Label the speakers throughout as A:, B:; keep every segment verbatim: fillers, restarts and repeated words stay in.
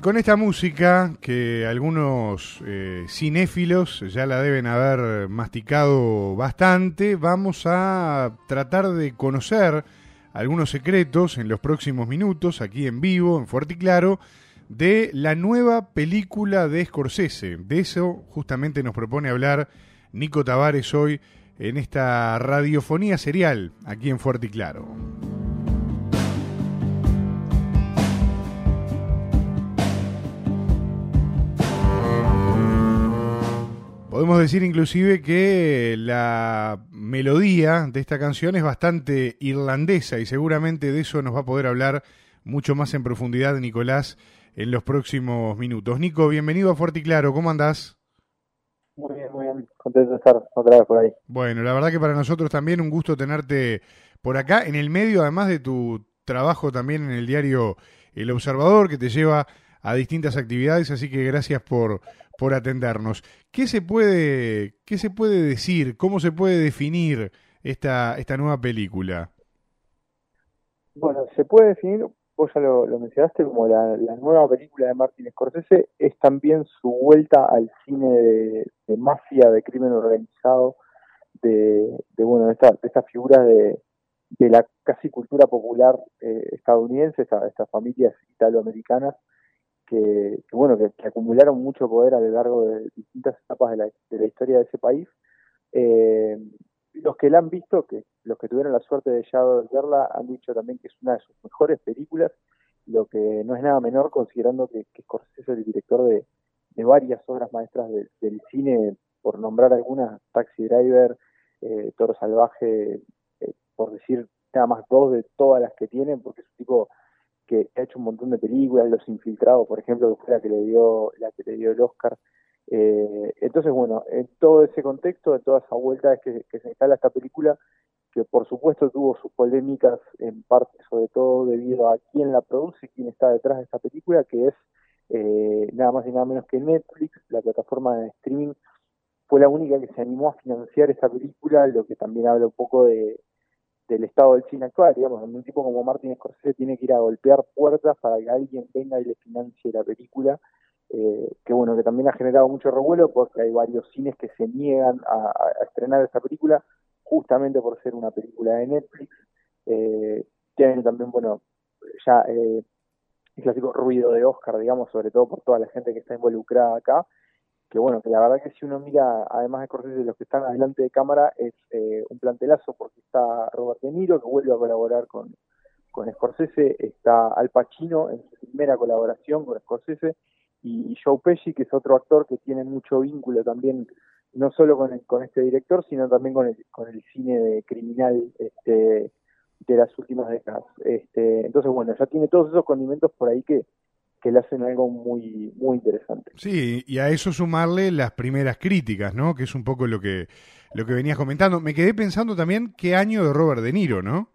A: con esta música que algunos eh, cinéfilos ya la deben haber masticado bastante, vamos a tratar de conocer algunos secretos en los próximos minutos, aquí en vivo, en Fuerte y Claro, de la nueva película de Scorsese. De eso justamente nos propone hablar Nico Tavares hoy en esta radiofonía serial, aquí en Fuerte y Claro. Podemos decir inclusive que la melodía de esta canción es bastante irlandesa y seguramente de eso nos va a poder hablar mucho más en profundidad Nicolás en los próximos minutos. Nico, bienvenido a Fuerte y Claro, ¿cómo andás?
B: Muy bien, muy bien, contento de estar otra vez por ahí.
A: Bueno, la verdad que para nosotros también un gusto tenerte por acá, en el medio además de tu trabajo también en el diario El Observador, que te lleva a distintas actividades, así que gracias por, por atendernos. ¿Qué se puede, qué se puede decir, cómo se puede definir esta, esta nueva película?
B: Bueno, se puede definir, vos ya lo, lo mencionaste, como la, la nueva película de Martin Scorsese, es también su vuelta al cine de, de mafia, de crimen organizado, de, de bueno, de, esta, de estas figuras de, de la casi cultura popular eh, estadounidense, esta- estas familias italoamericanas que, que bueno, que, que acumularon mucho poder a lo largo de distintas etapas de la, de la historia de ese país. Eh, los que la han visto, que los que tuvieron la suerte de ya verla, han dicho también que es una de sus mejores películas, lo que no es nada menor considerando que, que Scorsese es el director de, de varias obras maestras de- del cine, por nombrar algunas, Taxi Driver, eh, Toro Salvaje, eh, por decir nada más dos de todas las que tienen, porque es un tipo que ha hecho un montón de películas, Los Infiltrados, por ejemplo, que fue la que le dio, la que le dio el Oscar. Eh, entonces, bueno, en todo ese contexto, en toda esa vuelta es que, que se instala esta película, que por supuesto tuvo sus polémicas, en parte sobre todo debido a quién la produce, quién está detrás de esta película, que es eh, nada más y nada menos que Netflix, la plataforma de streaming, fue la única que se animó a financiar esta película, lo que también habla un poco de, del estado del cine actual, digamos, donde un tipo como Martin Scorsese tiene que ir a golpear puertas para que alguien venga y le financie la película, eh, que bueno, que también ha generado mucho revuelo porque hay varios cines que se niegan a, a estrenar esta película justamente por ser una película de Netflix. Eh, tienen también, bueno, ya eh, el clásico ruido de Oscar, digamos, sobre todo por toda la gente que está involucrada acá, que bueno, que la verdad que si uno mira, además de Scorsese, los que están adelante de cámara, es eh, un plantelazo porque está Robert De Niro, que vuelve a colaborar con, con Scorsese, está Al Pacino en su primera colaboración con Scorsese, y, y Joe Pesci, que es otro actor que tiene mucho vínculo también, no solo con, el, con este director, sino también con el, con el cine de criminal este, de las últimas décadas. Este, entonces, bueno, ya tiene todos esos condimentos por ahí que, que le hacen algo muy, muy interesante.
A: Sí, y a eso sumarle las primeras críticas, ¿no? Que es un poco lo que, lo que venías comentando. Me quedé pensando también qué año de Robert De Niro, ¿no?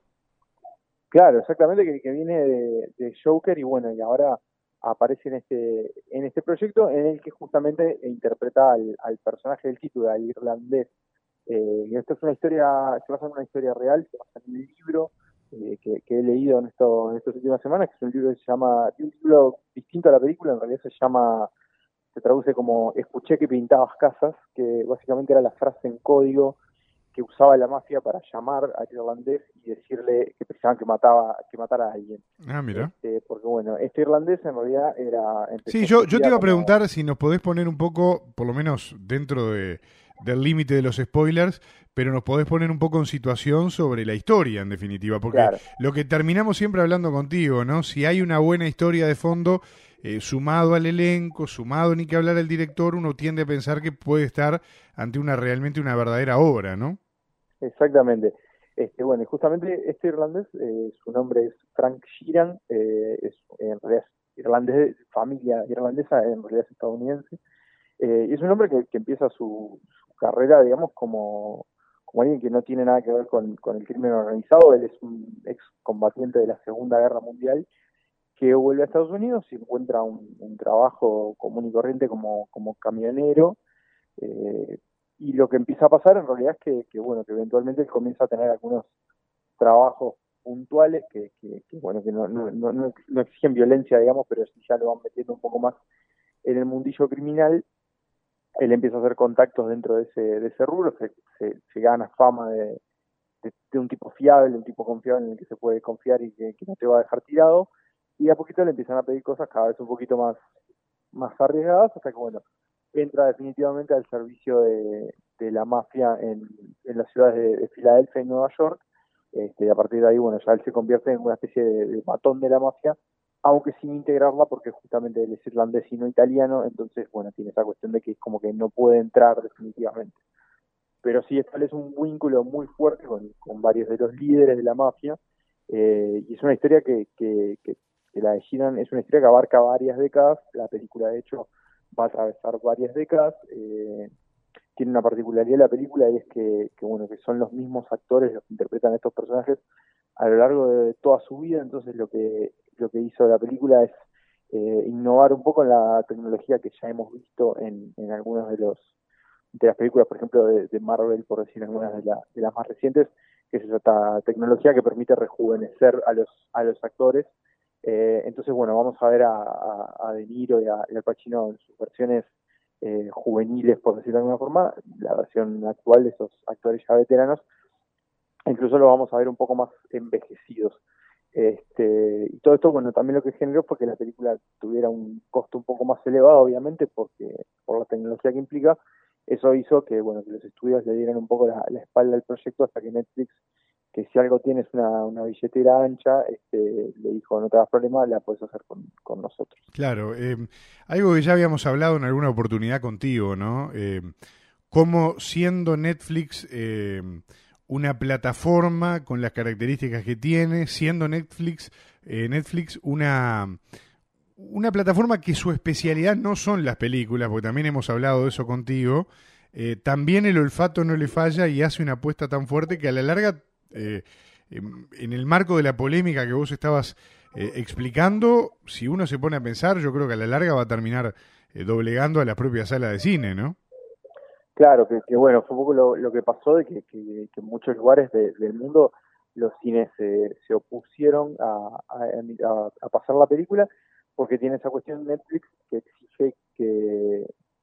B: Claro, exactamente, que, que viene de, de Joker y bueno, y ahora aparece en este, en este proyecto en el que justamente interpreta al, al personaje del título, al irlandés. Eh, y esto es una historia, se basa en una historia real, se basa en un libro eh, que, que he leído en, esto, en estas últimas semanas, que es un libro que se llama, un libro distinto a la película, en realidad se llama, se traduce como Escuché que pintabas casas, que básicamente era la frase en código que usaba la mafia para llamar al irlandés y decirle que pensaban que mataba, que matara a alguien.
A: Ah, mira.
B: Este, porque bueno, este irlandés en realidad era,
A: Sí,
B: empezó
A: yo,
B: su
A: yo te
B: vida
A: iba a
B: como,
A: preguntar si nos podés poner un poco, por lo menos dentro de, del límite de los spoilers, pero nos podés poner un poco en situación sobre la historia, en definitiva, porque
B: claro,
A: lo que terminamos siempre hablando contigo, ¿no? Si hay una buena historia de fondo, eh, sumado al elenco, sumado ni que hablar al director, uno tiende a pensar que puede estar ante una realmente una verdadera obra, ¿no?
B: exactamente. Este, bueno, y justamente este irlandés, eh, su nombre es Frank Sheeran, eh, es en realidad es irlandés, familia irlandesa, en realidad es estadounidense, eh, y es un hombre que, que empieza su, su carrera, digamos, como, como alguien que no tiene nada que ver con, con el crimen organizado. Él es un ex combatiente de la Segunda Guerra Mundial que vuelve a Estados Unidos y encuentra un, un trabajo común y corriente como, como camionero. eh, y lo que empieza a pasar en realidad es que, que, bueno, que eventualmente él comienza a tener algunos trabajos puntuales que, que, que bueno, que no, no, no, no exigen violencia, digamos, pero sí ya lo van metiendo un poco más en el mundillo criminal. Él empieza a hacer contactos dentro de ese, de ese rubro, se, se, se gana fama de, de, de un tipo fiable, un tipo confiable en el que se puede confiar y que, que no te va a dejar tirado, y a poquito le empiezan a pedir cosas cada vez un poquito más, más arriesgadas, hasta que bueno, entra definitivamente al servicio de, de la mafia en, en las ciudades de, de Filadelfia y Nueva York. Este, y a partir de ahí, bueno, ya él se convierte en una especie de, de matón de la mafia, aunque sin integrarla, porque justamente él es irlandés y no italiano, entonces, bueno, tiene esa cuestión de que es como que no puede entrar definitivamente. Pero sí establece un vínculo muy fuerte con, con varios de los líderes de la mafia, eh, y es una historia que, que, que, que la de Sheeran es una historia que abarca varias décadas. La película, de hecho, va a atravesar varias décadas. Eh, tiene una particularidad la película, y es que, que, bueno, que son los mismos actores los que interpretan a estos personajes a lo largo de toda su vida. Entonces lo que, lo que hizo la película es eh, innovar un poco en la tecnología que ya hemos visto en, en algunos de los de las películas, por ejemplo, de, de Marvel, por decir algunas de, la, de las más recientes, que es esta tecnología que permite rejuvenecer a los a los actores. Eh, entonces, bueno, vamos a ver a, a, a De Niro y a, y a Al Pacino en sus versiones eh, juveniles, por decirlo de alguna forma, la versión actual de esos actores ya veteranos. Incluso los vamos a ver un poco más envejecidos. Este, y todo esto, bueno, también lo que generó fue que la película tuviera un costo un poco más elevado, obviamente, porque por la tecnología que implica. Eso hizo que, bueno, que los estudios le dieran un poco la, la espalda al proyecto, hasta que Netflix, que si algo tienes una, una billetera ancha, este, le dijo: no te hagas problema, la puedes hacer con, con nosotros.
A: Claro, eh, algo que ya habíamos hablado en alguna oportunidad contigo, ¿no? Eh, cómo siendo Netflix eh, una plataforma con las características que tiene, siendo Netflix, eh, Netflix una... una plataforma que su especialidad no son las películas, porque también hemos hablado de eso contigo, eh, también el olfato no le falla y hace una apuesta tan fuerte que a la larga, eh, en el marco de la polémica que vos estabas eh, explicando, si uno se pone a pensar, yo creo que a la larga va a terminar eh, doblegando a la propia sala de cine, ¿no?
B: Claro, que, que bueno, fue un poco lo, lo que pasó, de que, que, que en muchos lugares de, del mundo los cines se, se opusieron a, a, a pasar la película, porque tiene esa cuestión Netflix que exige que,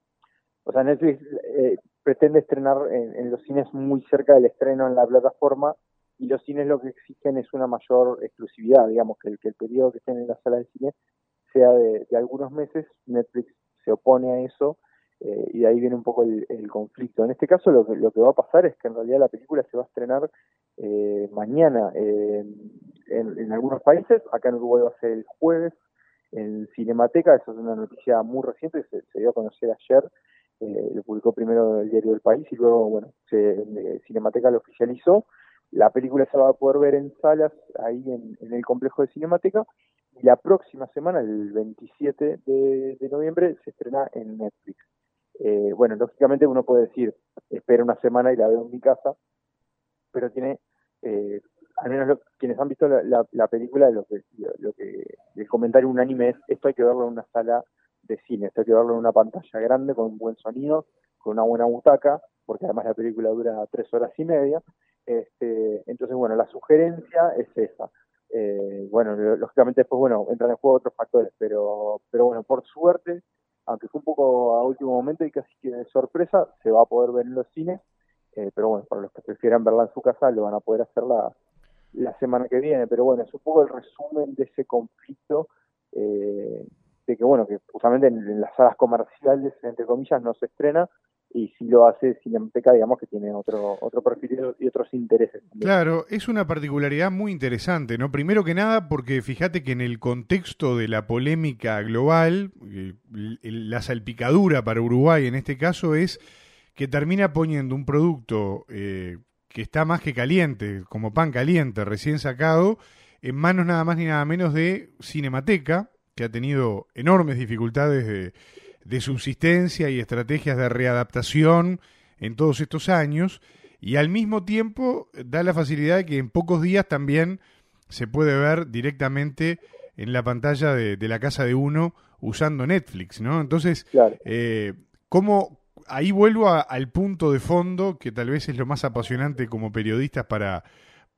B: o sea, Netflix eh, pretende estrenar en, en los cines muy cerca del estreno en la plataforma, y los cines lo que exigen es una mayor exclusividad, digamos, que el, que el periodo que estén en la sala de cine sea de, de algunos meses. Netflix se opone a eso, eh, y de ahí viene un poco el, el conflicto. En este caso lo que, lo que va a pasar es que en realidad la película se va a estrenar eh, mañana eh, en, en algunos países. Acá en Uruguay va a ser el jueves en Cinemateca. Eso es una noticia muy reciente, se, se dio a conocer ayer, eh, lo publicó primero el diario El País y luego, bueno, se, eh, Cinemateca lo oficializó. La película se va a poder ver en salas ahí en, en el complejo de Cinemateca, y la próxima semana, el veintisiete de, de noviembre, se estrena en Netflix. Eh, bueno, lógicamente uno puede decir, espera una semana y la veo en mi casa, pero tiene... Eh, al menos lo, quienes han visto la, la, la película, lo que, lo, lo que el comentario unánime es: esto hay que verlo en una sala de cine, esto hay que verlo en una pantalla grande, con un buen sonido, con una buena butaca, porque además la película dura tres horas y media. Este, entonces, bueno, la sugerencia es esa. Eh, bueno, lógicamente después, bueno, entran en juego otros factores, pero, pero bueno, por suerte, aunque fue un poco a último momento y casi que de sorpresa, se va a poder ver en los cines. Eh, pero bueno, para los que prefieran verla en su casa, lo van a poder hacer la la semana que viene. Pero bueno, es un poco el resumen de ese conflicto, eh, de que bueno, que justamente en, en las salas comerciales, entre comillas, no se estrena, y si lo hace Cinemateca, digamos que tiene otro otro perfil y otros intereses también.
A: Claro, es una particularidad muy interesante, ¿no? Primero que nada, porque fíjate que en el contexto de la polémica global, eh, la salpicadura para Uruguay en este caso es que termina poniendo un producto eh, que está más que caliente, como pan caliente, recién sacado, en manos nada más ni nada menos de Cinemateca, que ha tenido enormes dificultades de, de subsistencia y estrategias de readaptación en todos estos años, y al mismo tiempo da la facilidad de que en pocos días también se puede ver directamente en la pantalla de, de la casa de uno usando Netflix, ¿no? Entonces,
B: claro.
A: eh, ¿cómo...? Ahí vuelvo a, al punto de fondo, que tal vez es lo más apasionante como periodistas para,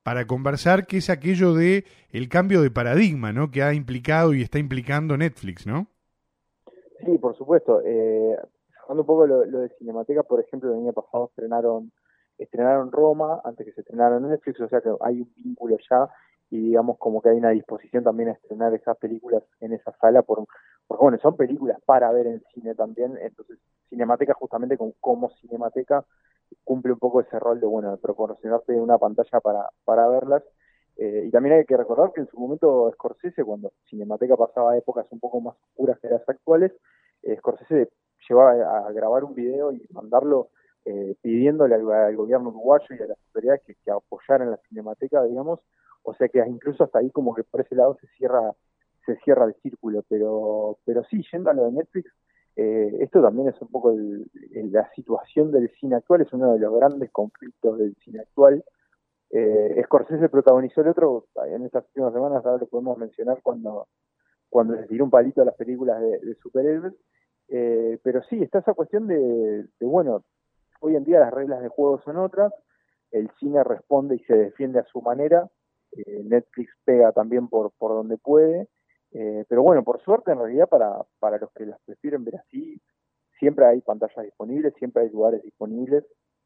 A: para conversar, que es aquello de el cambio de paradigma, ¿no? Que ha implicado y está implicando Netflix, ¿no?
B: Sí, por supuesto. Eh, sacando un poco lo, lo de Cinemateca, por ejemplo, el año pasado estrenaron, estrenaron Roma antes que se estrenara en Netflix, o sea que hay un vínculo ya y digamos como que hay una disposición también a estrenar esas películas en esa sala, por, porque bueno, son películas para ver en cine también, entonces Cinemateca justamente con, como Cinemateca cumple un poco ese rol de, bueno, de proporcionarte una pantalla para, para verlas. Eh, y también hay que recordar que en su momento Scorsese, cuando Cinemateca pasaba épocas un poco más oscuras que las actuales, eh, Scorsese llegó a, a grabar un video y mandarlo eh, pidiéndole al, al gobierno uruguayo y a las autoridades que, que apoyaran la Cinemateca, digamos. O sea que incluso hasta ahí como que por ese lado se cierra se cierra el círculo, pero pero sí, yendo a lo de Netflix, eh, esto también es un poco el, el, la situación del cine actual, es uno de los grandes conflictos del cine actual. Eh, Scorsese protagonizó el otro en estas últimas semanas, ahora lo podemos mencionar cuando, cuando les tiró un palito a las películas de, de superhéroes. Eh, pero sí, está esa cuestión de, de, bueno, hoy en día las reglas de juego son otras, el cine responde y se defiende a su manera, eh, Netflix pega también por, por donde puede, eh, pero bueno, por suerte en realidad para, para los que las prefieren ver así, siempre hay pantallas disponibles, siempre hay lugares disponibles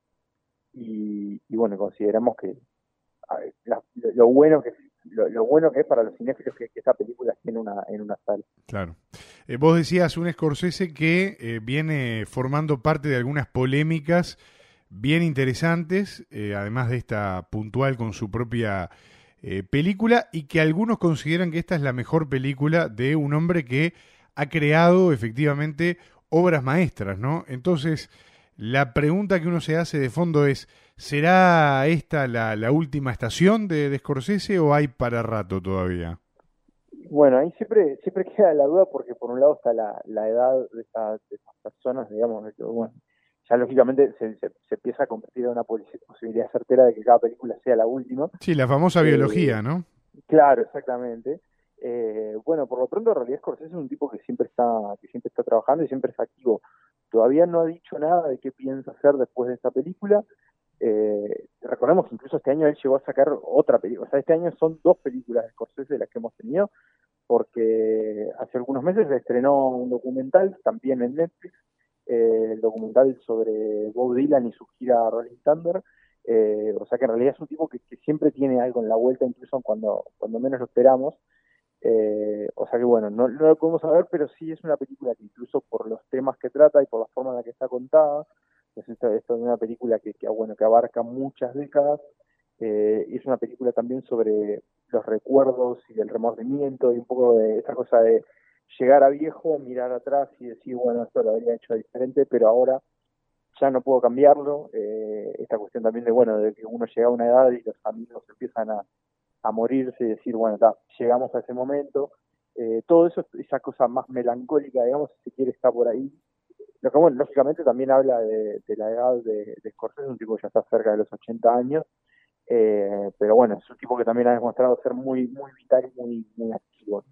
B: y, y bueno, consideramos que a ver, la, lo, lo bueno que lo, lo bueno que es para los cinéfilos que, que esa película esté en una en una sala.
A: Claro. Eh, vos decías un Scorsese que eh, viene formando parte de algunas polémicas bien interesantes, eh, además de esta puntual con su propia eh, película, y que algunos consideran que esta es la mejor película de un hombre que ha creado efectivamente obras maestras, ¿no? Entonces, la pregunta que uno se hace de fondo es, ¿será esta la, la última estación de, de Scorsese o hay para rato todavía?
B: Bueno, ahí siempre siempre queda la duda porque por un lado está la, la edad de, esta, de estas personas, digamos, de que, bueno, ya lógicamente se, se, se empieza a convertir en una posibilidad certera de que cada película sea la última.
A: Sí, la famosa
B: Eh,
A: biología, ¿no?
B: claro, exactamente. Eh, bueno, por lo pronto en realidad Scorsese es un tipo que siempre está que siempre está trabajando y siempre es activo. Todavía no ha dicho nada de qué piensa hacer después de esta película. Eh, recordemos que incluso este año él llegó a sacar otra película. O sea, este año son dos películas de Scorsese de las que hemos tenido, porque hace algunos meses se estrenó un documental también en Netflix, eh, el documental sobre Bob Dylan y su gira Rolling Thunder. Eh, o sea que en realidad es un tipo que, que siempre tiene algo en la vuelta, incluso cuando, cuando menos lo esperamos. Eh, o sea que bueno, no, no lo podemos saber, pero sí es una película que incluso por los temas que trata y por la forma en la que está contada, pues esto, esto es una película que, que, bueno, que abarca muchas décadas, eh, y es una película también sobre los recuerdos y el remordimiento y un poco de esa cosa de llegar a viejo, mirar atrás y decir, bueno, esto lo habría hecho diferente, pero ahora ya no puedo cambiarlo. Eh, esta cuestión también de, bueno, de que uno llega a una edad y los amigos empiezan a, a morirse y decir, bueno, ta, llegamos a ese momento. Eh, todo eso, esa cosa más melancólica, digamos, si se quiere, está por ahí. Lo que, bueno, lógicamente también habla de, de la edad de, de Scorsese, un tipo que ya está cerca de los ochenta años, eh, pero bueno, es un tipo que también ha demostrado ser muy, muy vital y muy, muy activo.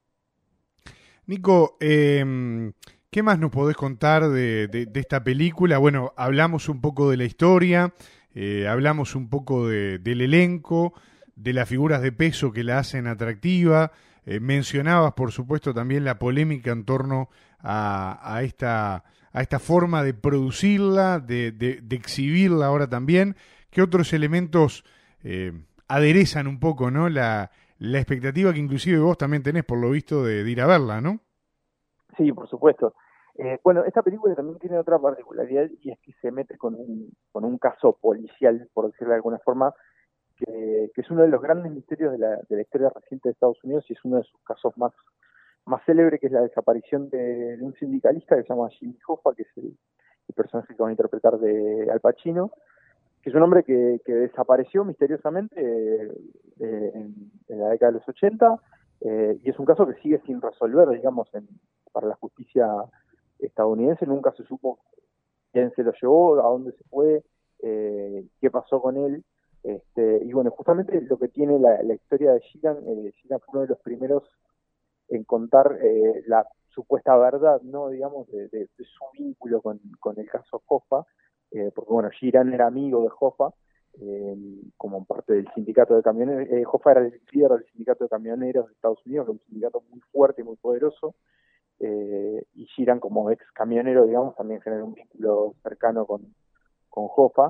A: Nico, eh, ¿qué más nos podés contar de, de, de esta película? Bueno, hablamos un poco de la historia, eh, hablamos un poco de, del elenco, de las figuras de peso que la hacen atractiva. Eh, mencionabas, por supuesto, también la polémica en torno a, a, esta, a esta forma de producirla, de, de, de exhibirla ahora también. ¿Qué otros elementos eh, aderezan un poco, ¿no? la, la expectativa que inclusive vos también tenés, por lo visto, de, de ir a verla, ¿no?
B: Sí, por supuesto. Eh, bueno, esta película también tiene otra particularidad y es que se mete con un, con un caso policial, por decirlo de alguna forma, que, que es uno de los grandes misterios de la, de la historia reciente de Estados Unidos y es uno de sus casos más, más célebres, que es la desaparición de, de un sindicalista que se llama Jimmy Hoffa, que es el, el personaje que van a interpretar de Al Pacino, que es un hombre que, que desapareció misteriosamente eh, eh, en, en la década de los ochenta, eh, y es un caso que sigue sin resolver, digamos, en, para la justicia estadounidense. Nunca se supo quién se lo llevó, a dónde se fue, eh, qué pasó con él. Este, y bueno, justamente lo que tiene la, la historia de Sheeran, eh, Sheeran fue uno de los primeros en contar eh, la supuesta verdad, ¿no? Digamos, de, de, de su vínculo con, con el caso Hoffa, eh, porque bueno, Sheeran era amigo de Hoffa, eh, como parte del sindicato de camioneros. Eh, Hoffa era el líder del sindicato de camioneros de Estados Unidos, que es un sindicato muy fuerte y muy poderoso, eh, y Sheeran, como ex camionero, digamos, también genera un vínculo cercano con, con Hoffa.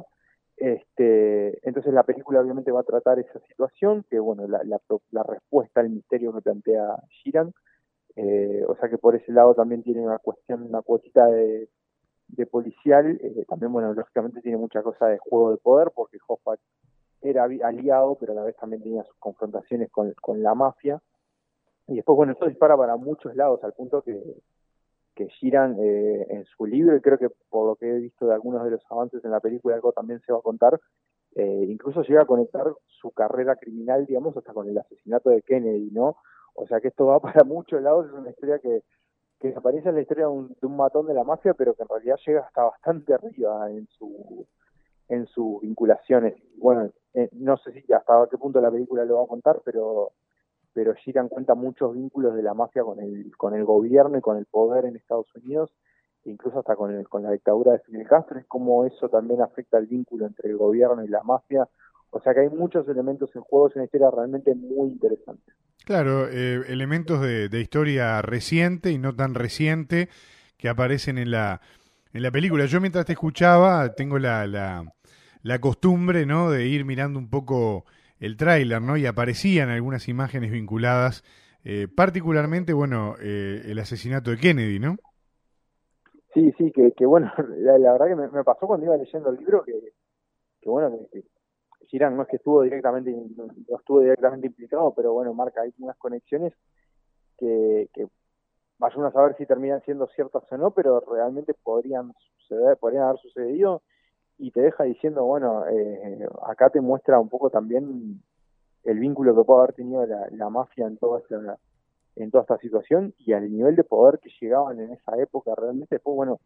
B: Este, entonces la película obviamente va a tratar esa situación, que bueno, la, la, la respuesta al misterio que plantea Sheeran, eh, o sea que por ese lado también tiene una cuestión, una cuotita de, de policial, eh, también bueno, lógicamente tiene mucha cosa de juego de poder, porque Hoffa era aliado, pero a la vez también tenía sus confrontaciones con, con la mafia, y después bueno, esto dispara para muchos lados, al punto que que Sheeran eh, en su libro, y creo que por lo que he visto de algunos de los avances en la película, algo también se va a contar, eh, incluso llega a conectar su carrera criminal, digamos, hasta con el asesinato de Kennedy, ¿no? O sea que esto va para muchos lados, es una historia que, que aparece en la historia de un, de un matón de la mafia, pero que en realidad llega hasta bastante arriba en su en sus vinculaciones. Bueno, eh, no sé si hasta qué punto la película lo va a contar, pero pero Sheeran cuenta muchos vínculos de la mafia con el, con el gobierno y con el poder en Estados Unidos, incluso hasta con, el, con la dictadura de Fidel Castro, y cómo eso también afecta el vínculo entre el gobierno y la mafia. O sea que hay muchos elementos en juego, es una historia realmente muy interesante.
A: Claro, eh, elementos de, de historia reciente y no tan reciente que aparecen en la, en la película. Yo mientras te escuchaba tengo la, la, la costumbre, ¿no?, de ir mirando un poco el tráiler, ¿no? Y aparecían algunas imágenes vinculadas, eh, particularmente, bueno, eh, el asesinato de Kennedy, ¿no?
B: Sí, sí, que, que bueno, la, la verdad que me, me pasó cuando iba leyendo el libro que, que bueno, que, que Sheeran no es que estuvo directamente, no, no estuvo directamente implicado, pero bueno, marca hay unas conexiones que, que vaya uno a saber si terminan siendo ciertas o no, pero realmente podrían suceder, podrían haber sucedido, y te deja diciendo, bueno, eh, acá te muestra un poco también el vínculo que puede haber tenido la, la mafia en toda esta en toda esta situación y al nivel de poder que llegaban en esa época realmente. Después, bueno,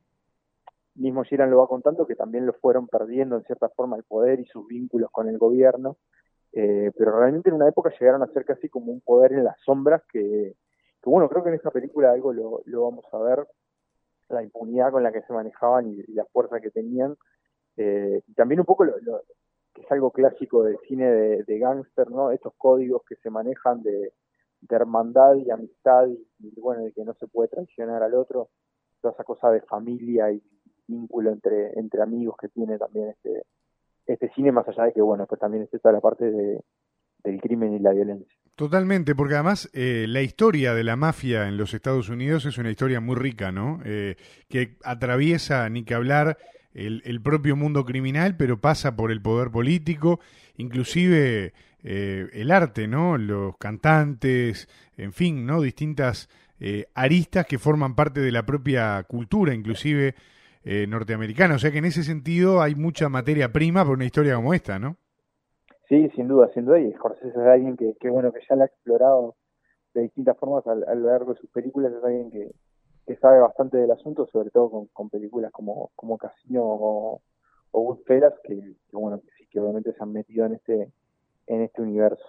B: mismo Sheeran lo va contando, que también lo fueron perdiendo en cierta forma el poder y sus vínculos con el gobierno, eh, pero realmente en una época llegaron a ser casi como un poder en las sombras que, que bueno, creo que en esta película algo lo, lo vamos a ver, la impunidad con la que se manejaban y, y la fuerza que tenían, eh, y también un poco lo, lo, que es algo clásico del cine de, de gángster, ¿no? Estos códigos que se manejan de, de hermandad y amistad y, y bueno, de que no se puede traicionar al otro, toda esa cosa de familia y vínculo entre, entre amigos que tiene también este, este cine, más allá de que, bueno, pues también está toda la parte de, del crimen y la violencia.
A: Totalmente, porque además eh, la historia de la mafia en los Estados Unidos es una historia muy rica, ¿no? Eh, que atraviesa, ni que hablar, el, el propio mundo criminal, pero pasa por el poder político, inclusive eh, el arte, ¿no? Los cantantes, en fin, ¿no? Distintas eh, aristas que forman parte de la propia cultura, inclusive eh, norteamericana. O sea que en ese sentido hay mucha materia prima para una historia como esta, ¿no?
B: Sí, sin duda, sin duda, y Scorsese es alguien que, que bueno, que ya la ha explorado de distintas formas a, a lo largo de sus películas, es alguien que, que sabe bastante del asunto, sobre todo con, con películas como, como Casino o, o Goodfellas, que, que bueno, que sí, que obviamente se han metido en este, en este universo.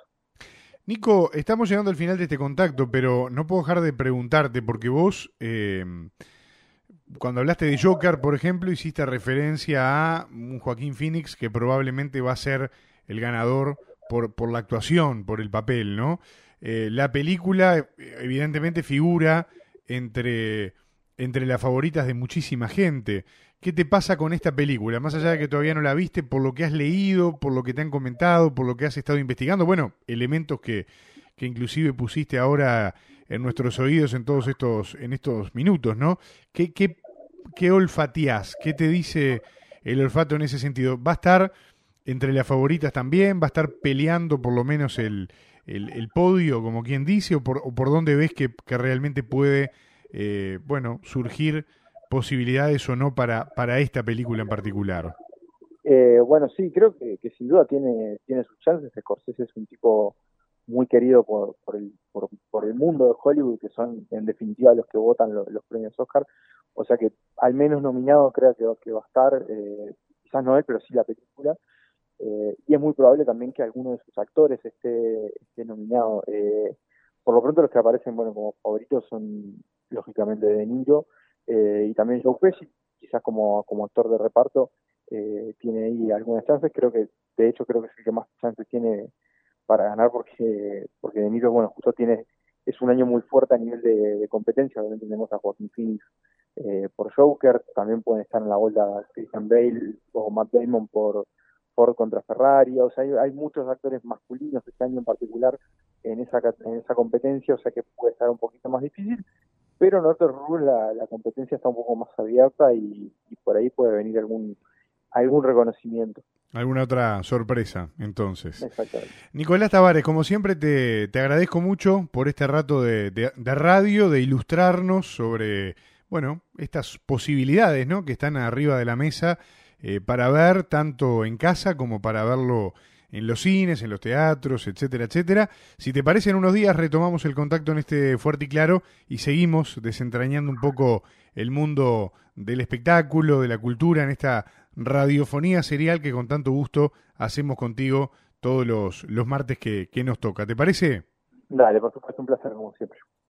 A: Nico, estamos llegando al final de este contacto, pero no puedo dejar de preguntarte, porque vos, eh, cuando hablaste de Joker, por ejemplo, hiciste referencia a un Joaquín Phoenix que probablemente va a ser el ganador por, por la actuación, por el papel, ¿no? Eh, la película, evidentemente, figura entre, entre las favoritas de muchísima gente. ¿Qué te pasa con esta película? Más allá de que todavía no la viste, por lo que has leído, por lo que te han comentado, por lo que has estado investigando, bueno, elementos que, que inclusive pusiste ahora en nuestros oídos en todos estos, en estos minutos, ¿no? ¿Qué, qué, qué olfateás? ¿Qué te dice el olfato en ese sentido? ¿Va a estar entre las favoritas también? ¿Va a estar peleando por lo menos el, el, el podio, como quien dice? ¿O por, o por dónde ves que, que realmente puede, eh, bueno, surgir posibilidades o no para, para esta película en particular?
B: Eh, bueno, sí, creo que, que sin duda tiene, tiene sus chances. Scorsese es un tipo muy querido por, por, el, por, por el mundo de Hollywood, que son en definitiva los que votan lo- los premios Oscar. O sea que al menos nominado creo que, que va a estar, eh, quizás no él, pero sí la película. Eh, y es muy probable también que alguno de sus actores esté, esté nominado. Eh, por lo pronto los que aparecen, bueno, como favoritos son lógicamente De Niro, eh, y también Joe Pesci, quizás como, como actor de reparto. eh, tiene ahí algunas chances. Creo que, de hecho, creo que es el que más chances tiene para ganar porque porque De Niro, bueno, justo tiene es un año muy fuerte a nivel de, de competencia. Obviamente tenemos a Joaquin Phoenix eh, por Joker, también pueden estar en la vuelta Christian Bale o Matt Damon por Ford contra Ferrari. O sea, hay, hay muchos actores masculinos este año en particular en esa en esa competencia, o sea que puede estar un poquito más difícil, pero en otros rubros la, la competencia está un poco más abierta y, y por ahí puede venir algún algún reconocimiento.
A: Alguna otra sorpresa, entonces.
B: Exactamente.
A: Nicolás Tavares, como siempre, te, te agradezco mucho por este rato de, de, de radio, de ilustrarnos sobre, bueno, estas posibilidades, ¿no?, que están arriba de la mesa eh, para ver tanto en casa como para verlo en los cines, en los teatros, etcétera, etcétera. Si te parece, en unos días retomamos el contacto en este Fuerte y Claro y seguimos desentrañando un poco el mundo del espectáculo, de la cultura, en esta radiofonía serial que con tanto gusto hacemos contigo todos los, los martes que, que nos toca. ¿Te parece?
B: Dale, por supuesto, un placer como siempre.